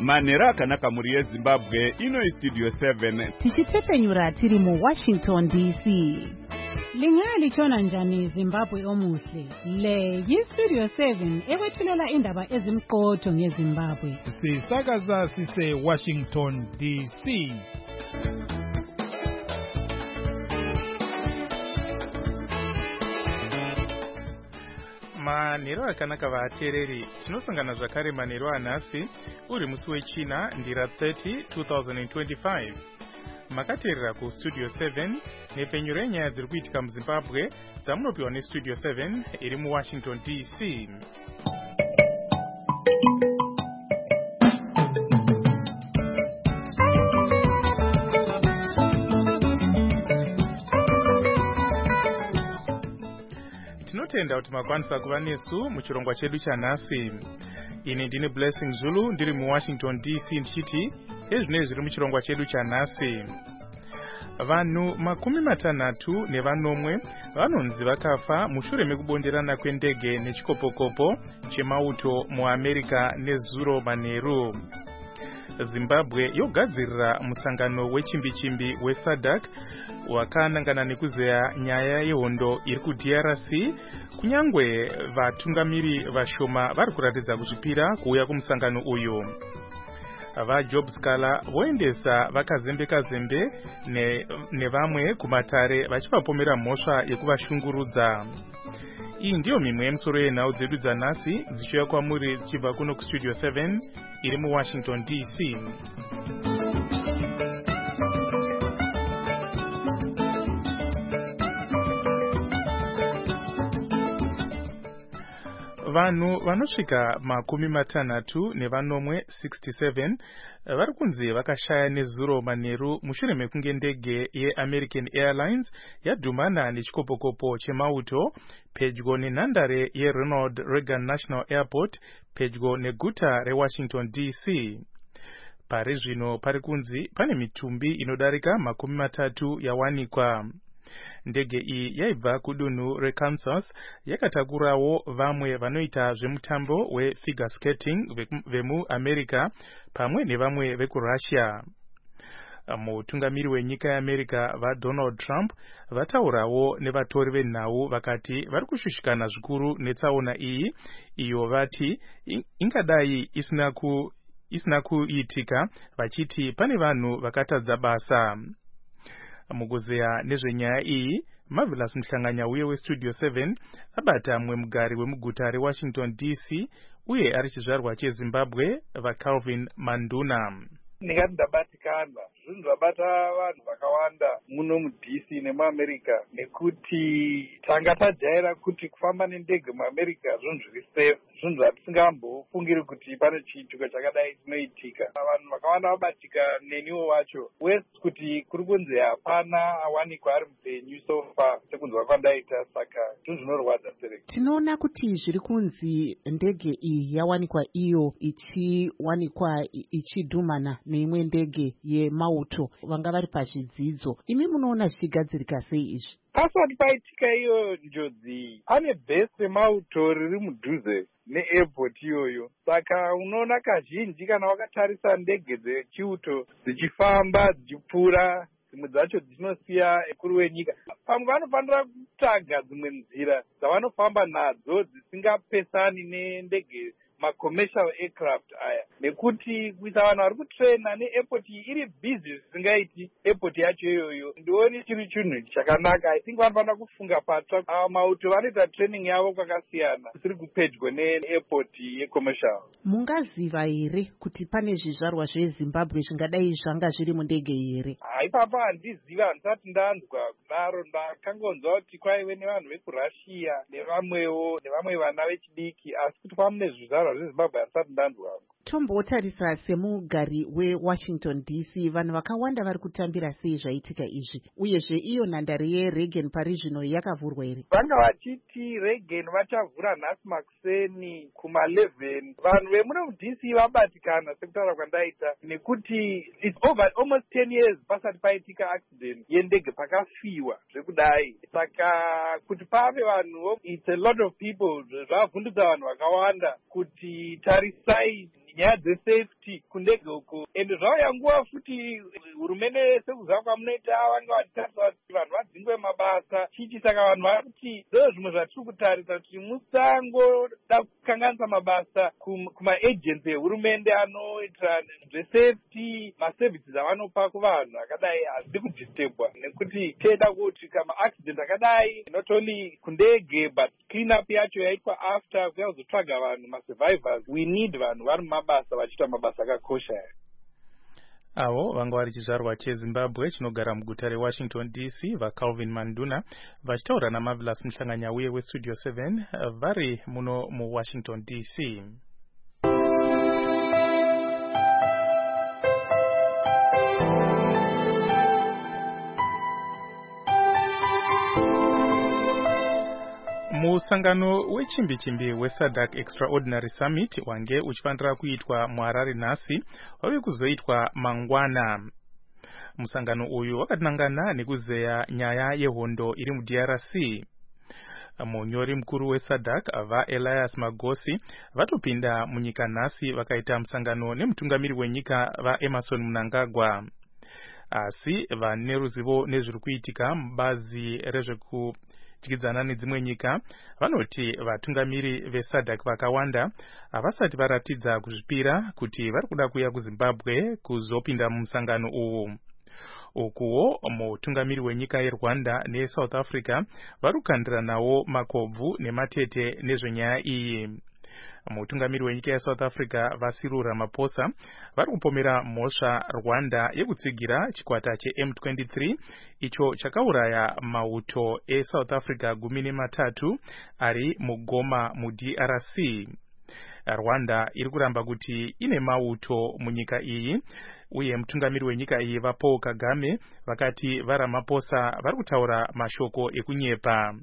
Manera akanaka muri yeZimbabwe ino Studio 7 tichitepenyura tiri mu Washington DC. Lingalitshona njani Zimbabwe omuhle? Le yiStudio 7 ekwethulela indaba ezimqotho ngeZimbabwe. Sisakaza sise Washington DC. Manero akanaka vateereri, tinosangana zvakare manero anhasi uri musi wechina ndira 30 2025. Makateerera kuStudio 7 nepenyu renyaya dziri kuitika muZimbabwe dzamunopiwa neStudio 7 iri muWashington DC. Tinotenda kuti makwanisa kuva nesu muchirongwa chedu chanhasi. Ini ndine Blessing Zulu ndiri muWashington DC ndichiti ezvinezvi zviri muchirongwa chedu chanhasi. Vanhu 60 vanonzi vakafa mushure mekubonderana kwendege nechikopokopo chemauto muAmerica nezuro manheru. Zimbabwe yogadzirira musangano wechimbi-chimbi weSADC wakanangana nekuzeya nyaya yehondo iri kuDRC, kunyangwe vatungamiri vashoma vari kuratidza kuzvipira kuuya kumusangano uyu. VaJob Scala voendesa vakazembe-kazembe nevamwe kumatare vachivapomera mhosva yekuvashungurudza. Iyi ndiyo mimwe yemisoro yenhau dzedu dzanhasi dzichiuya kwamuri dzichibva kuno kuStudio 7 iri muWashington DC. Vanhu vanosvika 67 vari kunzi vakashaya nezuro manheru mushure mekunge ndege yeAmerican Airlines yadhumana nechikopokopo chemauto pedyo nenhandare yeRonald Reagan National Airport pedyo neguta reWashington DC. Pari zvino pari kunzi pane mitumbi inodarika 30 yawanikwa. Ndege iyi yaibva kudunhu reKansas yakatakurawo vamwe vanoita zvemutambo wefigure skating vemuAmerica pamwe nevamwe vekuRussia. Mutungamiri wenyika yeAmerica vaDonald Trump vataurawo nevatori venhau vakati vari kushushikana zvikuru netsaona iyi, iyo vati ingadai isina kuitika, vachiti pane vanhu vakatadza basa. Mukuzeya nezvenyaya iyi, Marvelous Mhlanganyauye weStudio 7 abata mumwe mugari wemuguta reWashington DC uye ari chizvarwa cheZimbabwe vaCalvin Manduna. Ndingati ndabatikana zvinhu zvabata vanhu vakawanda muno muDC nemuAmerica nekuti tanga tajaira kuti kufamba nendege muAmerica zvinhu zviri safe, zvinhu zvatisingambofungiri kuti pane chiitiko chakadai chinoitika. Vanhu vakawanda vabatika neniwo wacho wesi kuti kuri kunzi hapana awanikwa ari mupenyu so far sekunzwa kwandaita, saka zvinhu zvinorwadza sereka. Tinoona kuti zviri kunzi ndege iyi yawanikwa iyo ichiwanikwa ichidhumana neimwe ndege yemauto vanga vari pazvidzidzo. Imi munoona zvichigadzirika sei izvi? Pasati paitika iyo njodzi pane bhesi remauto riri mudhuze neairport iyoyo, saka unoona kazhinji kana wakatarisa ndege dzechiuto dzichifamba dzichipfuura, dzimwe dzacho dzinosiya ekuru wenyika. Pamwe vanofanira kutsvaga dzimwe nzira dzavanofamba nadzo dzisingapesani nendege macommercial aircraft aya, nekuti kuisa vanhu vari kutrena neairport iri busy zvisingaiti airport yacho iyoyo ndioni chiri chinhu chakanaka. I think vanofanira kufunga patsva mauto vanoita training yavo kwakasiyana kusiri kupedyo neairport yecommercial. Mungaziva here kuti pane zvizvarwa zveZimbabwe zvingadai zvanga zviri mundege here? Ipapa handiziva, handisati ndanzwa kudaro. Ndakangonzwa kuti kwaive nevanhu vekuRussia nevamwe vana vechidiki, asi kuti pamune zvizvarwa zveZimbabwe handisati ndanzwa. Tombotarisa semugari weWashington DC, vanhu vakawanda vari kutambira sei zvaitika izvi, uyezve iyo nhandare yeReagan pari zvino yakavhurwa here? Vanga vachiti Reagan vachavhura nhasi makuseni kuma11. Vanhu vemuno muDC vabatikana sekutaura kwandaita, nekuti it's over almost 10 years pasati paitika accident yendege pakafiwa zvekudai. Saka kuti pave vanhu, it's a lot of people, zvavhundudza vanhu vakawanda kuti tarisai nyaya dzesafety kundege uko, ende zvauya nguva futi hurumende sekuziva kwamunoita vanga vachitarisa kuti vanhu vadzingwe mabasa chichi. Saka vanhu vari kuti ndo zvimwe zvatiri kutarisa kuti musangoda kukanganisa mabasa kumaejensi ehurumende anoita zvesafety, maservices avanopa kuvanhu akadai hazidi kudistebwa, nekuti teida kuti kama accident akadai not only kundege but clean up yacho yaitwa after kuya kuzotsvaga vanhu masurvivors. We need vanhu vari mumabasa vachiita mabasa akakosha. Avo vanga vari chizvarwa cheZimbabwe chinogara muguta reWashington DC vaCalvin Manduna vachitaura naMarvelous Muhlanganya uye weStudio 7 vari muno muWashington DC. Musangano wechimbi-chimbi weSADC Extraordinary Summit wange uchifanira kuitwa muHarare nhasi wave kuzoitwa mangwana. Musangano uyu wakatinangana nekuzeya nyaya yehondo iri muDRC. Munyori mukuru weSADC vaElias Magosi vatopinda munyika nhasi vakaita musangano nemutungamiri wenyika vaEmerson Mnangagwa. Asi vane ruzivo nezviri kuitika mubazi rezvekudyidzana nedzimwe nyika vanoti vatungamiri veSADC vakawanda havasati varatidza kuzvipira kuti vari kuda kuya kuZimbabwe kuzopinda mumusangano uwu. Ukuwo mutungamiri wenyika yeRwanda neSouth Africa vari kukandiranawo makobvu nematete nezvenyaya iyi. Mutungamiri wenyika yeSouth Africa vaCyril Ramaphosa vari kupomera mhosva Rwanda yekutsigira chikwata cheM23 icho chakauraya mauto eSouth Africa 13 ari muGoma muDRC. Rwanda iri kuramba kuti ine mauto munyika iyi, uye mutungamiri wenyika iyi vaPaul Kagame vakati vaRamaphosa vari kutaura mashoko ekunyepa.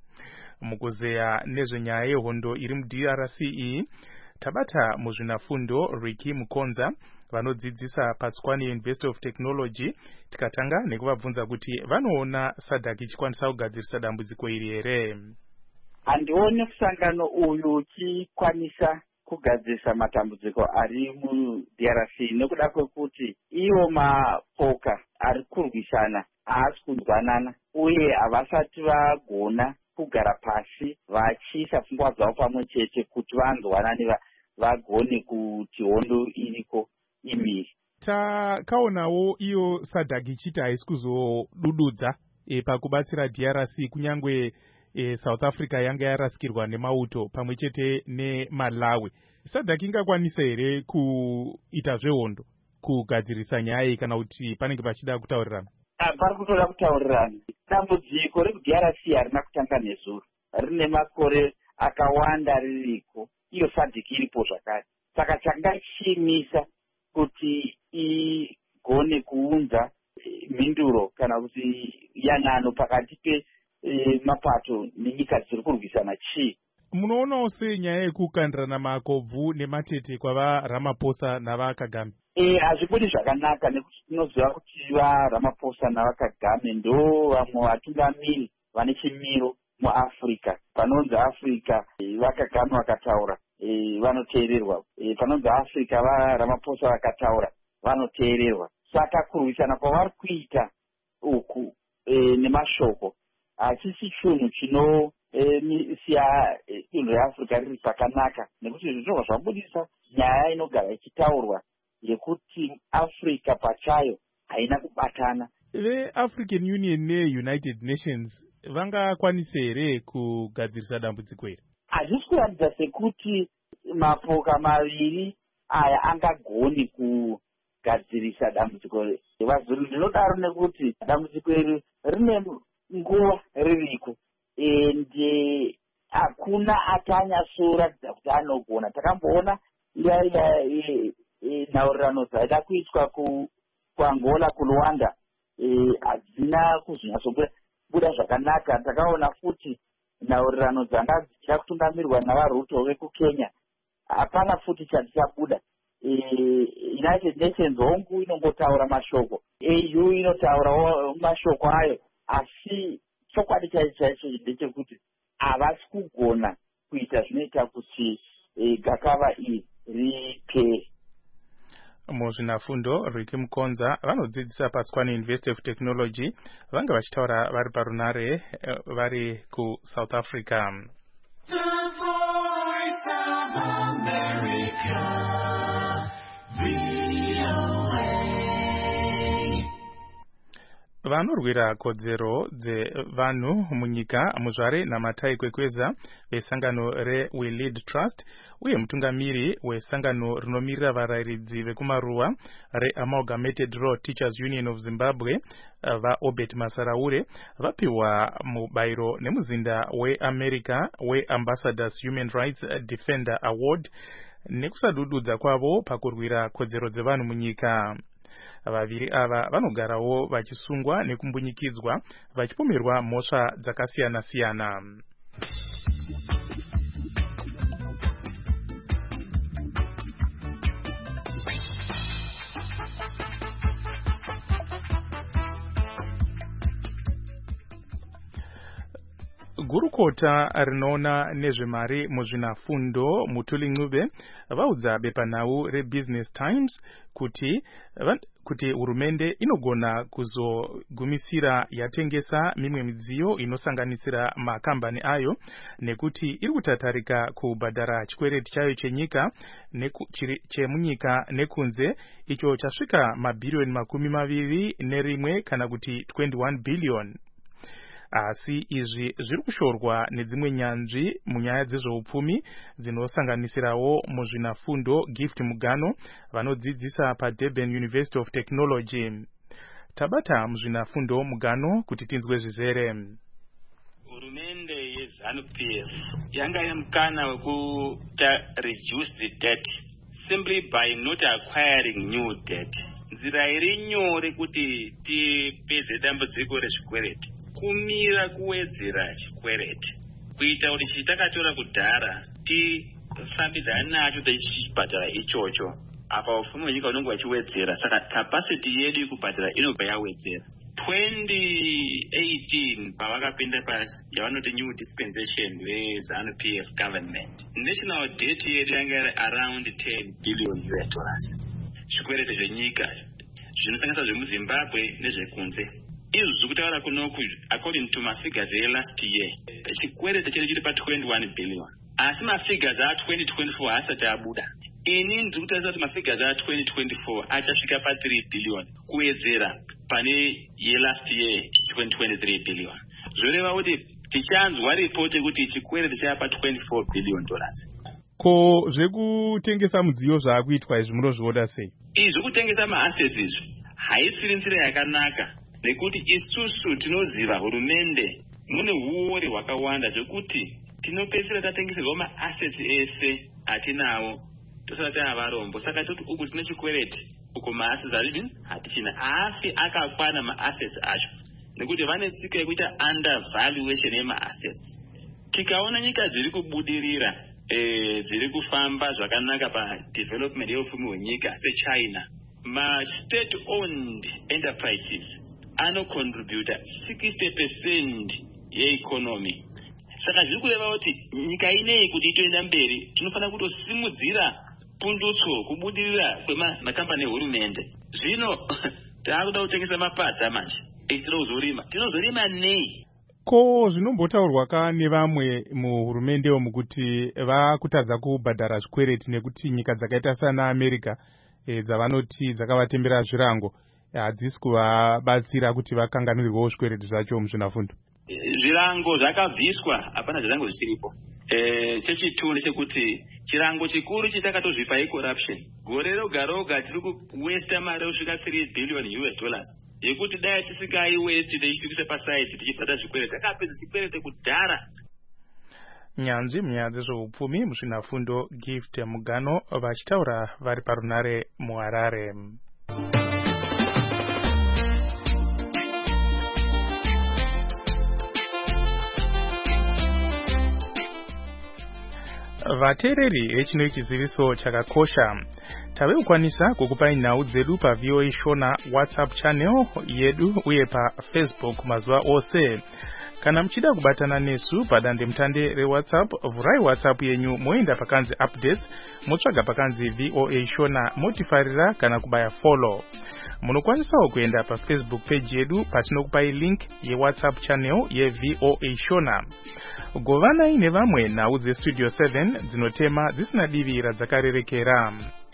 Mukuzeya nezvenyaya yehondo iri muDRC iyi tabata muzvinafundo Ricky Mukonza vanodzidzisa paTswane University of Technology tikatanga nekuvabvunza kuti vanoona SADC ichikwanisa kugadzirisa dambudziko iri here. Handioni musangano uyu uchikwanisa kugadzirisa matambudziko ari muDRC nekuda kwekuti iwo mapoka ari kurwisana haasi kunzwanana uye havasati vagona kugara pasi vachiisa pfungwa dzavo pamwe chete kuti vanzwanane vagone kuti hondo iriko imiri. Takaonawo iyo SADC ichiti haisi kuzodududza pakubatsira DRC kunyangwe South Africa yanga yarasikirwa nemauto pamwe chete neMalawi. SADC ingakwanisa here kuita zvehondo kugadzirisa nyaya kana kuti panenge pachida kutaurirana? Pari kutoda kutaurirana. Dambudziko reDRC harina kutanga nezuro, rine makore akawanda ririko, iyo SADC iripo zvakare. Saka changa chiimisa kuti igone kuunza mhinduro kana kuti yanano pakati mapato nenyika dziri kurwisana chii. Munoonawo senyaya yekukandirana makobvu nematete kwavaRamaphosa navaKagame? Hazvibudi zvakanaka nekuti tinoziva kuti vaRamaphosa navaKagame ndo vamwe vatungamiri vane chimiro muAfrica. Panonzi Africa vaKagame vakataura vanoteererwa, panonzi Africa vaRamaphosa vakataura vanoteererwa. Saka kurwisana kwavari kuita uku nemashoko hachisi chinhu chinosiya dunhu reAfrica riri pakanaka, nekuti zvinobva zvabudisa nyaya inogara ichitaurwa yekuti Africa pachayo haina kubatana. VeAfrican Union neUnited Nations vangakwanisa here kugadzirisa dambudziko iri? Hazvisi kuratidza sekuti mapoka maviri aya angagoni kugadzirisa dambudziko iri. Vazuru ndinodaro nekuti dambudziko iri rine nguva ririko ende hakuna atanyasoratidza kuti anogona. Takamboona nhaurirano dzaida kuitwa kuAngola kuRwanda hadzina kuzonyatsobuda zvakanaka. Takaona futi nhaurirano dzanga dzichida kutungamirwa navaRuto vekuKenya, hapana futi chatichabuda. United Nations hongu inongotaura mashoko, AU inotaura mashoko ayo, asi chokwadi chaicho ndechekuti havasi kugona kuita zvinoita kuti gakava iri ripere. muzvinafundo Ricky Mukonza vanodzidzisa paTswane University of Technology vanga vachitaura vari parunare vari kuSouth Africa. The Voice of America, VOA. Vanorwira kodzero dzevanhu munyika muzvare namatai kwekweza vesangano reWe Lead Trust uye mutungamiri wesangano rinomirira varayiridzi vekumaruwa reAmalgamated Law Teachers Union of Zimbabwe vaObert Masaraure vapiwa mubayiro nemuzinda weAmerica weAmbassadors Human Rights Defender Award nekusadududza kwavo pakurwira kodzero dzevanhu munyika. Vaviri ava vanogarawo vachisungwa nekumbunyikidzwa vachipomerwa mhosva dzakasiyana-siyana. Gurukota rinoona nezvemari muzvinafundo Mutuli Ncube vaudza bepanhau reBusiness Times kuti hurumende inogona kuzogumisira yatengesa mimwe midziyo inosanganisira makambani ayo nekuti iri kutatarika kubhadhara chikwereti chayo chenyika chemunyika nekunze icho chasvika mabhiriyoni 21 kana kuti 21 billion. Asi izvi zviri kushorwa nedzimwe nyanzvi munyaya dzezveupfumi dzinosanganisirawo muzvinafundo Gift Mugano vanodzidzisa paDurban University of Technology. Tabata muzvinafundo Mugano kuti tinzwe zvizere. Hurumende yeZANU-PF yanga yamukana wekuta reduce the debt simply by not acquiring new debt. Nzira iri nyore kuti tipedze dambudziko rezvikwereti kumira kuwedzera chikwereti kuita kuti chitakatora kudhara tifambidzane nacho techibhadhara ichocho apa ufumi hwenyika unenge wachiwedzera saka capacity yedu yekubhadhara inobva yawedzera. 2018 pavakapinda pasi yavanoti new dispensation weZANU-PF government, national debt yedu yanga iri around 10 billion US dollars. Zvikwereti zvenyika zvinosanganisira zvemuZimbabwe nezvekunze izvi zvekutaura kunoku according to mafigures last year chikwereti chedu chiri pa21 billion asi mafigures a2024 asati abuda. Ini ndiri kutarisira kuti mafigures a2024 achasvika pa3 billion kuwedzera pane last year 2023 billion. Zvoreva kuti tichanzwa ripoti yekuti chikwereti chapa 24 billion dollars. Ko zvekutengesa mudziyo zvaakuitwa izvi munozviona sei? Izvi kutengesa maassets izvi haisiri nzira yakanaka nekuti isusu tinoziva hurumende mune huori hwakawanda zvekuti tinopedzisira tatengeserwa maassets ese atinawo tosati avarombo. Saka toti uku tine chikwereti uko maassets azvidi hatichina afi akakwana maassets acho nekuti vane tsika yekuita undervaluation yemaassets. Tikaona nyika dziri kubudirira dziri kufamba zvakanaka padevelopment yeupfumi hwenyika seChina, ma-state owned enterprises anocontributa 60% yeeconomy. Saka zviri kureva kuti nyika ineyi kuti itoenda mberi tinofanira kutosimudzira pundutso kubudirira kwemakambani ehurumende. Zvino taakuda kutengesa mapadza manje tichida kuzorima, tinozorima nei? Ko zvinombotaurwa ka nevamwe muhurumende umu kuti vakutadza kubhadhara zvikwereti nekuti nyika dzakaita sana America dzavanoti dzakavatembera zvirango hadzisi kuvabatsira kuti vakanganwirewo zvikwereti zvacho muzvinafundo. Zvirango zvakabviswa, hapana zvirango zvichiripo. Chechituu ndechekuti chirango chikuru chitakatozvipa corruption. Gore roga roga tiri kuwesta mari kusvika 3 billion US dollars. Yekuti dai tisikaiwesti tichitikisa pasaiti tichibhadha zvikwereti takapedza zvikwereti kudhara. Nyanzvi munyaya dzezveupfumi muzvinafundo Gift Mugano vachitaura vari parunare muHarare. Vateereri vechino chiziviso chakakosha tavekukwanisa kukupai nhau dzedu paVOA Shona WhatsApp channel yedu uye paFacebook mazuva ose. Kana mchida kubatana nesu padande mtande reWhatsApp, vurai WhatsApp yenyu moenda pakanzi updates, motsvaga pakanzi VOA Shona, motifarira kana kubaya follow. Munokwanisawo kuenda pa Facebook page yedu patinokupai link ye WhatsApp channel ye VOA Shona. Govanai nevamwe nhau dze Studio 7 dzinotema dzisina divi radzakarerekera.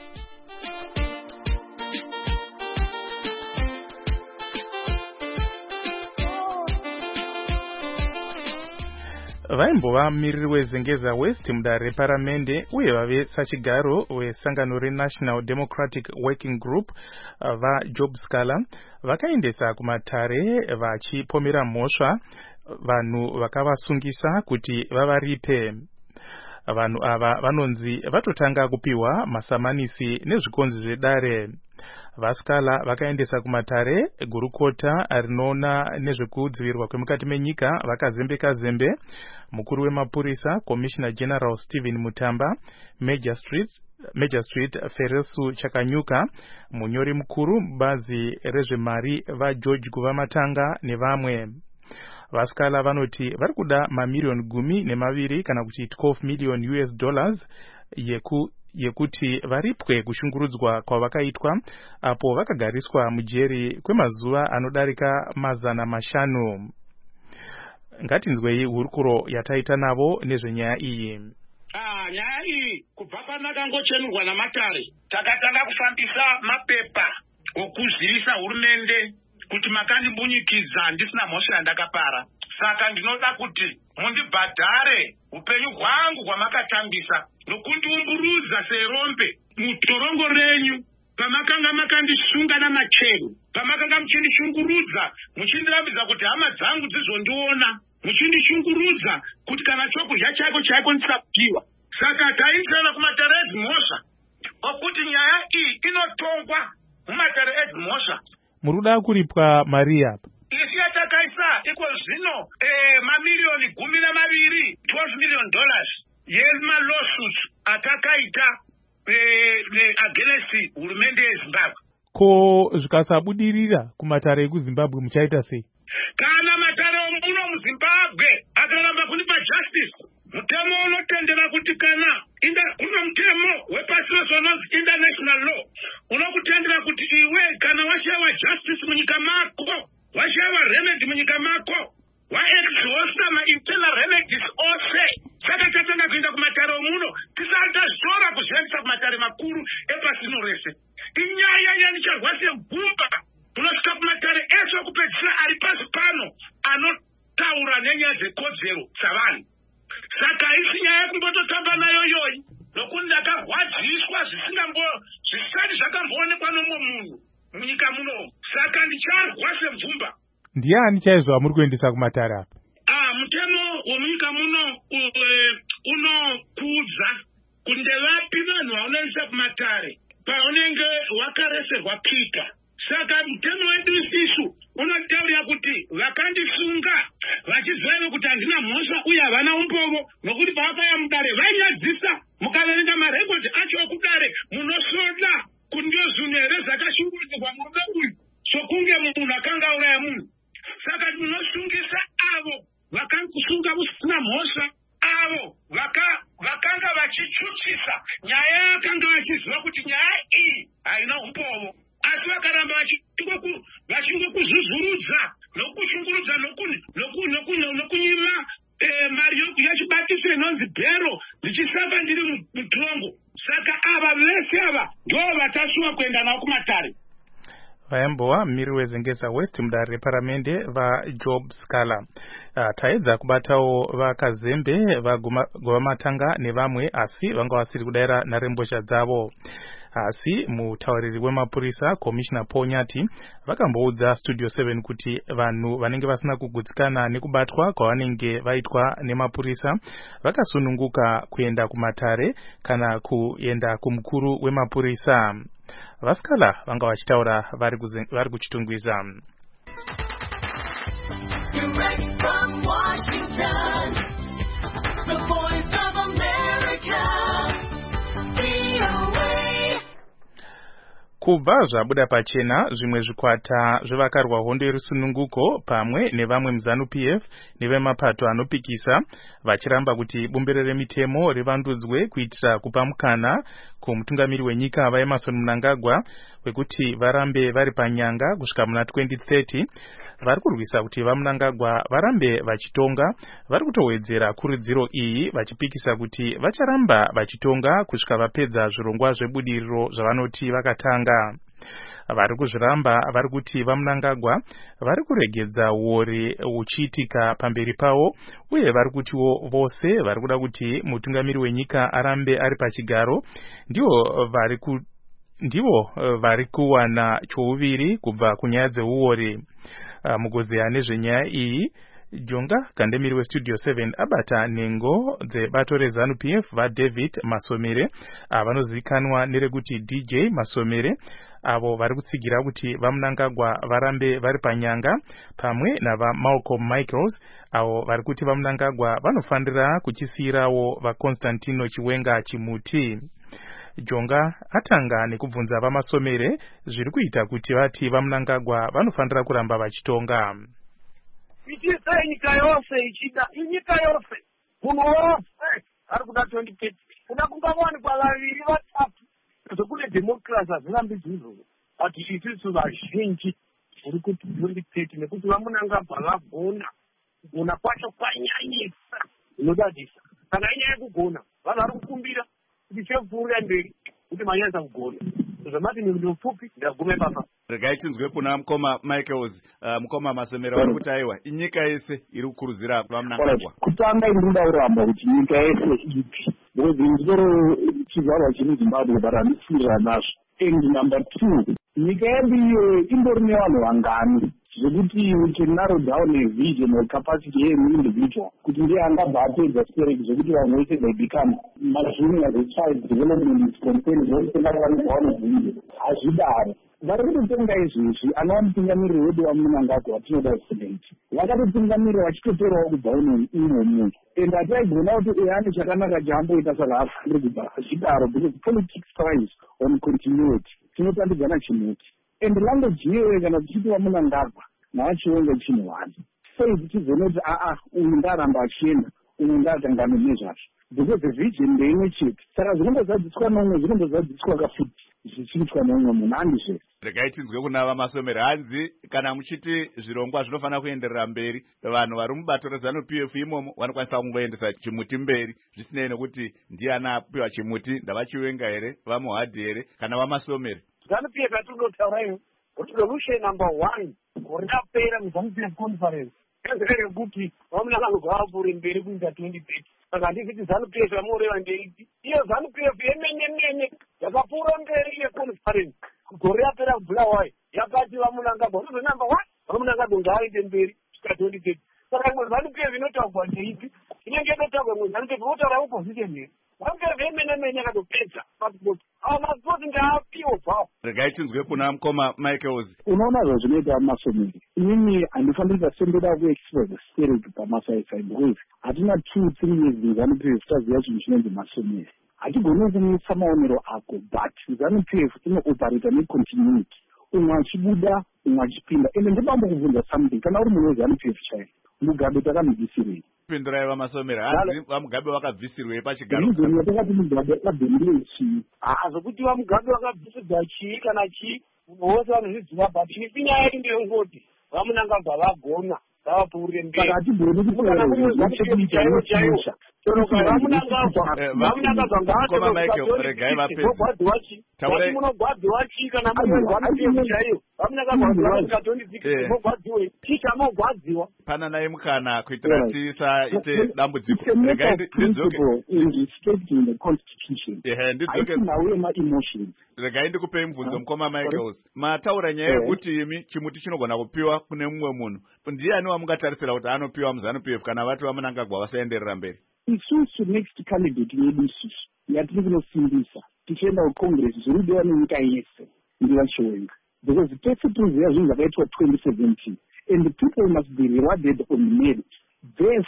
Vaimbova mumiriri weZengeza West mudare reparamende uye vave sachigaro wesangano reNational Democratic Working Group vaJob Scaler vakaendesa kumatare vachipomera mhosva vanhu vakavasungisa kuti vavaripe. Vanhu ava vanonzi vatotanga kupiwa masamanisi nezvikonzi zvedare. Vaskala vakaendesa kumatare gurukota rinoona nezvekudzivirwa kwemukati menyika vakazembe mukuru wemapurisa Commissioner General Stephen Mutamba, Magistrate Feresu Chakanyuka, munyori mukuru mubazi rezvemari vaGeorge Guvamatanga nevamwe. Vaskala vanoti vari kuda mamiliyoni 12 kana kuti $12 million yekuti varipwe kushungurudzwa kwavakaitwa apo vakagariswa mujeri kwemazuva anodarika 500. Ngatinzwei hurukuro yataita navo nezvenyaya iyi. Nyaya iyi kubva panakangochenerwa namatare takatanga kufambisa mapepa okuzivisa hurumende kuti makandibunyikidza ndisina mhosva yandakapara. Saka ndinoda kuti mundibhadhare upenyu hwangu hwamakatambisa nokundiumburudza serombe mutorongo renyu pamakanga makandisunga namachero, pamakanga muchindishungurudza muchindirambidza kuti hama dzangu dzizondiona, muchindishungurudza kuti kana chokudya chaiko ndisapiwa. Saka taisana kumatare edzimhosva okuti nyaya iyi inotongwa mumatare edzimhosva. Muruda kuripwa mari apa? Isi yatakaisa iko zvino mamiliyoni 12 $12 million yemalawsuits atakaita against hurumende yeZimbabwe. Ko zvikasabudirira kumatare ekuZimbabwe muchaita sei? Kana matare omuno muZimbabwe akaramba kunipa justice, mutemo unotendera kuti kana kuna mutemo wepasi rose unonzi international law unokutendera kuti iwe kana washayiwa justice munyika mako, washayiwa remedy munyika mako, waexhausta ma-internal remedies ose. Saka tatanga kuenda kumatare omuno tisati tazvitora kuzviendesa kumatare makuru epasino rese. Inyaya yanicharwa segumba unosvika kumatare ese okupedzisira ari pasi pano anotaura nenyaya dzekodzero dzavanhu. Saka isi nyaya yekumbototamba nayo yoyi nokuti ndakarwadziswa zvisati zvakamboonekwa nomwe munhu munyika muno. Saka ndicharwa semvumba. Ndiani chaizva muri kuendesa kumatare apa? Mutemo wemunyika muno unokuudza kuti ndevapi vanhu vaunoendesa kumatare paunenge wakareserwa pika. Saka mutemo wedu isisu unotaurira kuti vakandisunga vachiziva kuti handina mhosva uye havana umbovo, nokuti pavakauya mudare vainyadzisa mukaverenga marekodhi acho okudare munosoda kuti ndozvinhu here zvakashungurudzirwa murume uyu sokunge munhu akanga auraya munhu. Saka munosungisa avo vakangosunga usina mhosva, avo vakanga vachichuchisa nyaya yakanga vachiziva kuti nyaya iyi haina umbovo, asi vakaramba vachingokuzuzurudza nokushungurudza nokunyima mari yachibatiso inonzi bhero ndichisamba ndiri mutorongo. Saka ava vese ava ndo vatasuwa kuenda navo kumatare. Vaimbova mumiri weZengeza West mudare reparamende vaJob Scaler. Taedza kubatawo vakazembe vaGuvamatanga nevamwe asi vanga vasiri kudaira nharembozha dzavo. Asi mutauriri wemapurisa Commissioner Paul Nyati vakamboudza Studio 7 kuti vanhu vanenge vasina kugutsikana nekubatwa kwavanenge vaitwa nemapurisa vakasununguka kuenda kumatare kana kuenda kumukuru wemapurisa. Vaskala vanga vachitaura vari kuchitungwiza. Direct from Washington, the voice of America, VOA. Kubva zvabuda pachena zvimwe zvikwata zvevakarwa hondo yerusununguko pamwe nevamwe muZANU-PF nevemapato anopikisa vachiramba kuti bumbiro remitemo rivandudzwe kuitira kupa mukana kumutungamiri wenyika vaEmmerson Mnangagwa wekuti varambe vari panyanga kusvika muna 2030. Vari kurwisa kuti vaMnangagwa varambe vachitonga. Vari kutowedzera kurudziro iyi vachipikisa kuti vacharamba vachitonga kusvika vapedza zvirongwa zvebudiriro zvavanoti vakatanga. Vari kuzviramba vari kuti vaMnangagwa vari kuregedza uori uchiitika pamberi pavo, uye vari kutiwo vose vari kuda kuti mutungamiri wenyika arambe ari pachigaro ndivo vari kuwana chouviri kubva kunyaya dzeuori. Mugozeya nezvenyaya iyi, Jonga Kandemiri weStudio 7 abata nengo dzebato reZANU-PF vaDavid Masomere vanozivikanwa nerekuti DJ Masomere, avo vari kutsigira kuti vaMnangagwa varambe vari panyanga, pamwe navaMalcolm Michaels avo vari kuti vaMnangagwa vanofanira kuchisiyirawo vaConstantino Chiwenga Chimuti. Jonga atanga nekubvunza vaMasomere zviri kuita kuti vati vaMnangagwa vanofanira kuramba vachitonga. Ichise nyika yose ichida, inyika yose munhu wose ari kuda 2030 kuda kungawanikwa vaviri vatatu zvekune democracy hazvirambi izvozvo, ati isusu vazhinji uri kuti 2030 nekuti vaMnangagwa vagona kwacho kwanyanyisa zvinodadisa. Saka inyaya yekugona vanhu vari kukumbira kuti chepfuurira mberi kuti manyanyisa kugona zvamati mimwe pfupi ndagume papa. Regai tinzwe kuna mukoma Michaels, mukoma Masomero vari kuti aiwa inyika yese iri kukurudzira vaMnangagwa. Kutanga ndinoda kuramba kuti nyika yese ipi, because nditoro chizvarwa chiri Zimbabwe but handifundira nazvo. And number 2, nyika yedu iyo imbori nevanhu vangani zvekuti we can narrow down a vision or capacity individual kuti ndiye angabva apedza spirit zvekuti vanhu vese they become mazvini as a child development is concerned zvokutengavanobva vanobvunza hazvidaro. Vari kutotenga izvezvi anova mutungamiriri wedu waMnangagwa watinoda president vakatotungamirira vachitotorawo kubva imomo, and hataigona kuti uyo ane chakanaka chaamboita saka afanire kubva hazvidaro, because politics thrives on continuity. Tinotambidzana chimuti and language iyeyo kana tichiti vaMnangagwa navachiwenga chinhu wani sei tichizonoti uyu ndaramba achienda uyu ndatangana nezvazvo, because the vision ndeimwe chete. Saka zvinombozadziswa nomwe zvinombozadziswa kafuti zvichiitwa nomwe munhu handizvese. Regai tinzwe kuna vaMasomero, hanzi kana muchiti zvirongwa zvinofanira kuenderera mberi, vanhu vari mubato reZANU-PF imomo vanokwanisa kungoendesa chimuti mberi zvisinei nekuti ndiani apiwa chimuti, ndavachiwenga here, vaMuhadhi here kana vaMasomero. ZANU-PF yatinotaura iyo resolution number 1 gore rapera muZANU-PF conference yezerekuti vaMnangagwa vapfuure mberi kuita 2030. Saka handiziti ZANU-PF yamoreva ndeiti iyo ZANU-PF yemene yakapfuura mberi yeconference gore rapera kubhulawayo yakati vaMnangagwa ruzo number 1 vaMnangagwa ngaaende mberi kusvika 2030. Saka imwe ZANU-PF inotaurwa ndeiti inenge inotaurwa imwe ZANU-PF votaura opposition here. ZANU-PF yemene yakatopedza passport masipoti ndaapiwo bvawo. Regai tinzwe kuna mukoma Michaels. Unoona zvazvinoita Masomero, inini handifaniri sendera kuexpose spirit pamasaisai because hatina 2-3 years muZANU-PF taziva chinhu chinonzi Masomero. Hatigoni kumisa maonero ako, but ZANU-PF inooperator necontinuity, umwe achibuda umwe achipinda. Ende ndibamba kubvunza something, kana uri munhu weZANU-PF chaivo Mugabe takamubvisirei? Pindurai vaMasomero, hanzi vaMugabe vakabvisirwei pachigaro? Takati Mugabe akabhembire chii? Zvokuti vaMugabe vakabvisirwa chii kana chii munhu wose vanozviziva, but inyaya yedu ndeyongoti vaMnangagwa vagona ngavapfuurire mberi. Saka hatibvoni kuti chaivo vaMnangagwa ngaagwadziwa chii kati munogwadziwa chii kana muZANU-PF chaiyo vaMnangagwa vasvika 26 mogwadziwei chii chamogwadziwa pana naye mukana kuitira tisaite dambudziko. Regai ndikupei mubvunzo mukoma Michaels, mataura nyaya yekuti imi chimuti chinogona kupiwa kune mumwe munhu, ndiani wamungatarisira kuti anopiwa muZANU-PF kana vati vaMnangagwa vasaenderera mberi? Isusu next candidate yedu isusu yatiri kunosimbisa tichienda kucongress zvirudiwa nenyika yese ndivachiwenga, because tese tinoziva zvinhu zvakaitwa 2017 and the people must be rewarded on merit. Therefore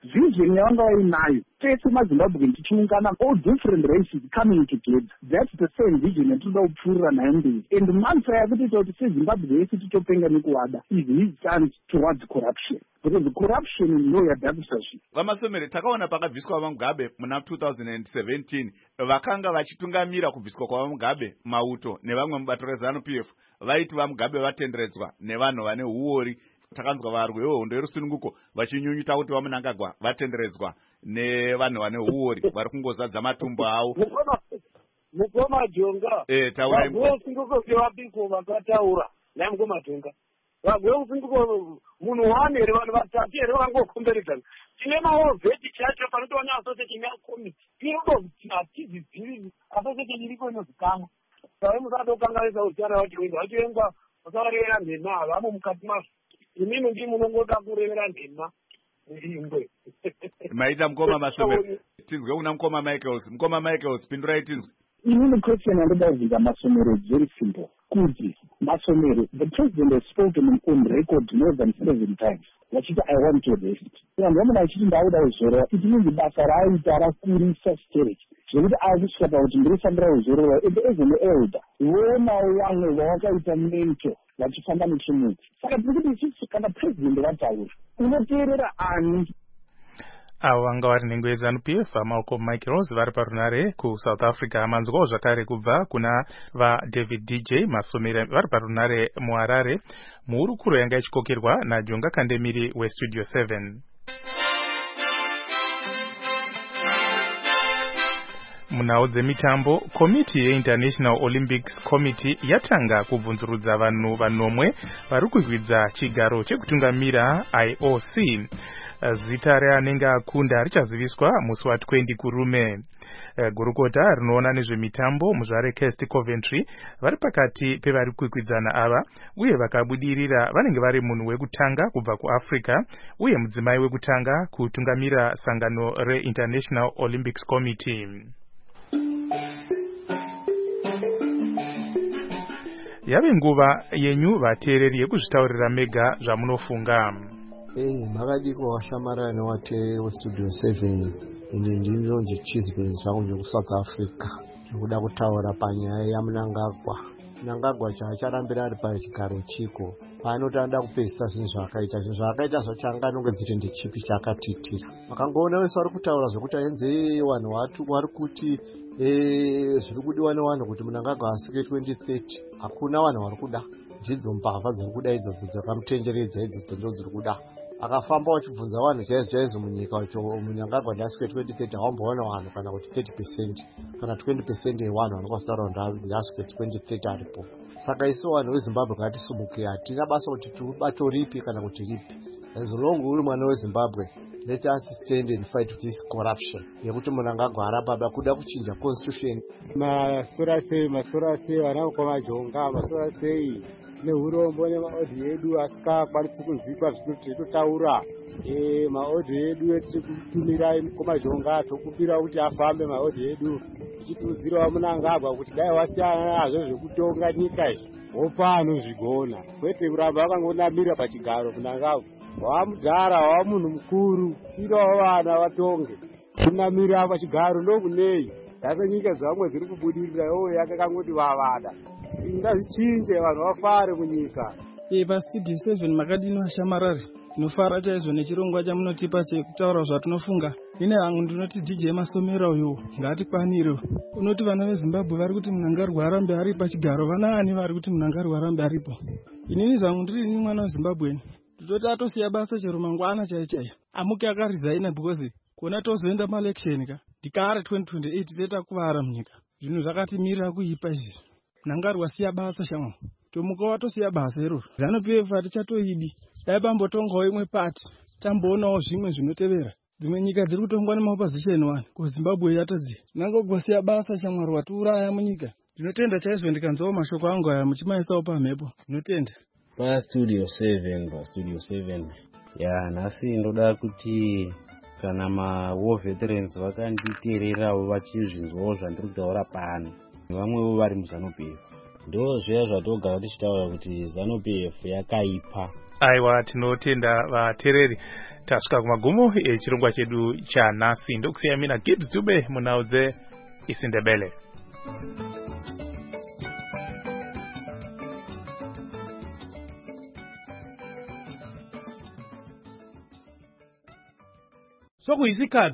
vision yavanga vainayo tese mazimbabwe tichiungana all different races coming together. That's the same vision yatinoda kupfuurira nayo mberi. And mantra yakutoita kuti sezimbabwe yese titopenga nekuwada is his chance towards corruption, because corruption ndo yadhakusa zvinhu. Vamasomero, takaona pakabviswa vaMugabe muna 2017 vakanga vachitungamira kubviswa kwavaMugabe Mauto nevamwe mubato reZANU-PF vaiti vaMugabe vatenderedzwa nevanhu vane uori. Takanzwa varwi vehondo yerusununguko vachinyunyuta kuti vaMunangagwa vatenderedzwa nevanhu vane uori vari kungozadza matumbu avo. Mukoma Jonga. Taura vasunguko vevabiko vakataura naMukoma Jonga. Vasunguko munhu wane here vanhu vatatu here vangokomberedzana. Tine maovheti chacho panotoona asosiyeti neakomiti. Inodo hatizidziri asosiyeti iriko inozikanwa. Saka musatokanganisa utara vachiengwa musavarevera nhema vamo mukati mazvo. Imini ndi munongoda kurevera nhema ngingwe. Maita Mukoma Masomero. Tinzwe kuna Mukoma Michaels. Mukoma Michaels, pindurai tinzwe. Inini question yandoda kubvunza Masomero is very simple. Kuti Masomero, the president has spoken on record more than 7 times. Vachiti I want to rest. Vanhu vamuna vachiti ndauda kuzorora. It means basa raaita rakurisa stage. Zvekuti akusvika pakuti ndirifanira kuzorora. And as an elder, vonawo vamwe vawakaita mentor vachifamba nechimuti. Saka tiri kuti isusu kana president vataura unoteerera ani? Avo vanga vari nhengo yeZANU-PF vaMalcolm Michaels vari parunare kuSouth Africa. Manzwawo zvakare kubva kuna vaDavid DJ Masomero vari parunare muHarare. Muhurukuro yanga ichikokerwa naJonga Kandemiri weStudio 7. Munhau dzemitambo, komiti yeInternational Olympics Committee yatanga kubvunzurudza vanhu vanomwe vari kukwidza chigaro chekutungamira IOC. Zita reanenge akunda richaziviswa musi wa20 kurume. Gurukota rinoona nezvemitambo muzvare Kest Coventry vari pakati pevari kukwikwidzana ava uye vakabudirira vanenge vari munhu wekutanga kubva kuAfrica uye mudzimai wekutanga kutungamira sangano reInternational Olympics Committee. Yave nguva yenyu vateereri yekuzvitaurira mega zvamunofunga. Makadiko washamarana newateereri weStudio 7. Ini ndinonzi Chisbane zvangu kuSouth Africa. Ndikuda kutaura panyaya yaMnangagwa. Mnangagwa chaacharambira ari pachigaro chiko. Paanotanda kupedzisa zvinhu zvakaita zvachanganongedziti ndechipi chakatitira. Makangoona vese vari kutaura zvokuti enze vanhu vari kuti zviri kudiwa nevanhu kuti Mnangagwa asvike 2030. Hakuna vanhu vari kuda. Ndidzo mbavha dziri kuda idzodzo dzakamutenderedza idzodzo ndo dziri kuda. Akafamba wachibvunza vanhu chaizvo munyika wacho Mnangagwa ndasvike 2030 hawamboona vanhu kana kuti 30% kana 20% yevanhu vanokositaura kuti ndasvike 2030 aripo. Saka isu vanhu veZimbabwe ngatisumuke, hatina basa kuti tibato ripi kana kuti ripi. As long uri mwana weZimbabwe, let us stand and fight this corruption. Yekuti Mnangagwa arababa kuda kuchinja constitution. Masora sei vanaMukoma Jonga, masora sei nehurombo nemaodhi edu asikakwanisi kunzwikwa zvikuti titotaura. Maodhi edu etiri kutumirai Mukoma Jonga tokumbira kuti afambe maodhi edu. Tichikurudzirawo Mnangagwa kuti dai wasiyana nazvo zvekutonga nyika izvi wopa anozvigona. Kwete kuramba vakangonamira pachigaro Mnangagwa. Wamudhara, wamunhu mukuru, sirawo vana vatonge. Kunamira pachigaro ndokunei. Dasa nyika dzamwe dziri kubudirira yakangoti vavada. Ngazvichinje vanhu vafare munyika. PaStudio 7 makadini washamarari. Tinofara chaizvo nechirongwa chamunotipa chekutaura zvatinofunga. Ine hangu ndinoti DJ Masomero uyu ngatikwanire. Unoti vana veZimbabwe vari kuti Mnangagwa arambe ari pachigaro, vanaani vari kuti Mnangagwa arambe aripo. Inini zvangu ndiri mwana weZimbabwe. Tototi atosiya basa chero mangwana chaichai. Amuke akarizaina because kuona tozoenda maelection ka. Dikare 2028 teta kuvara munyika. Zvinhu zvakatimirira kuipa izvi. Mnangagwa siya basa shamwa. Tomuka watosiya basa iro. ZANU-PF atichatoidi. Dai bambotongawo imwe pati. Tamboonawo zvimwe zvinotevera. Dzimwe nyika dziri kutongwa nemaopposition one. KuZimbabwe yatadzi. Mnangagwa siya basa shamwari watiuraya munyika. Ndinotenda chaizvo ndikanzwawo mashoko angu aya muchimaisawo pamhepo. Ndinotenda. PaStudio 7 nhasi ndoda kuti kana maWar veterans vakanditeererawo vachizvinzwawo zvandiri kutaura pano, vamwewo vari muZANU-PF, ndo zviya zvatogara tichitaura kuti ZANU-PF yakaipa. Aiwa, tinotenda vateereri. tasvika kumagumo echirongwa chedu chanhasi. Ndokusiya mina Gibbs Dube munaudze isindebele. Sokuyisikhathi